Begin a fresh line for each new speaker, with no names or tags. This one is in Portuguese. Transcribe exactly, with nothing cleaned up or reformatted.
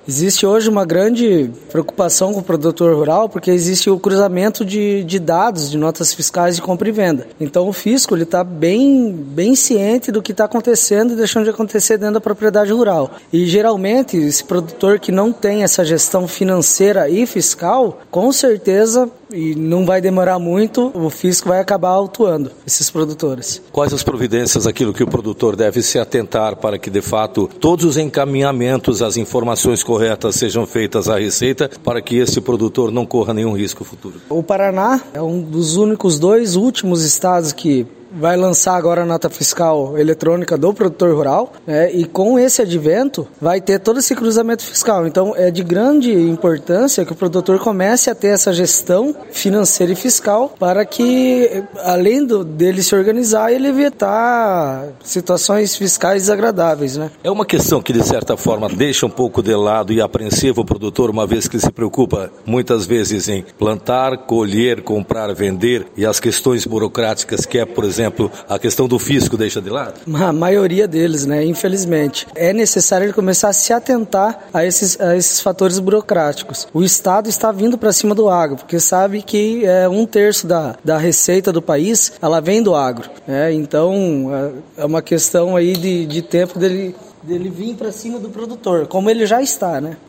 Existe hoje uma grande preocupação com o produtor rural, porque existe o cruzamento de, de dados, de notas fiscais de compra e venda. Então o fisco está bem, bem ciente do que está acontecendo e deixando de acontecer dentro da propriedade rural. E geralmente esse produtor que não tem essa gestão financeira e fiscal, com certeza, e não vai demorar muito, o fisco vai acabar autuando esses produtores.
Quais as providências, aquilo que o produtor deve se atentar para que de fato todos os encaminhamentos, as informações corretas sejam feitas à Receita para que esse produtor não corra nenhum risco futuro?
O Paraná é um dos únicos dois últimos estados que vai lançar agora a nota fiscal eletrônica do produtor rural, né? E com esse advento vai ter todo esse cruzamento fiscal. Então é de grande importância que o produtor comece a ter essa gestão financeira e fiscal para que, além do, dele se organizar, ele evitar situações fiscais desagradáveis, né?
É uma questão que de certa forma deixa um pouco de lado e apreensivo o produtor, uma vez que se preocupa muitas vezes em plantar, colher, comprar, vender, e as questões burocráticas que é, por exemplo, exemplo, a questão do fisco deixa de lado?
A maioria deles, né? Infelizmente. É necessário ele começar a se atentar a esses, a esses fatores burocráticos. O Estado está vindo para cima do agro, porque sabe que é, um terço da, da receita do país, ela vem do agro. Né? Então, é uma questão aí de, de tempo dele, dele vir para cima do produtor, como ele já está, né?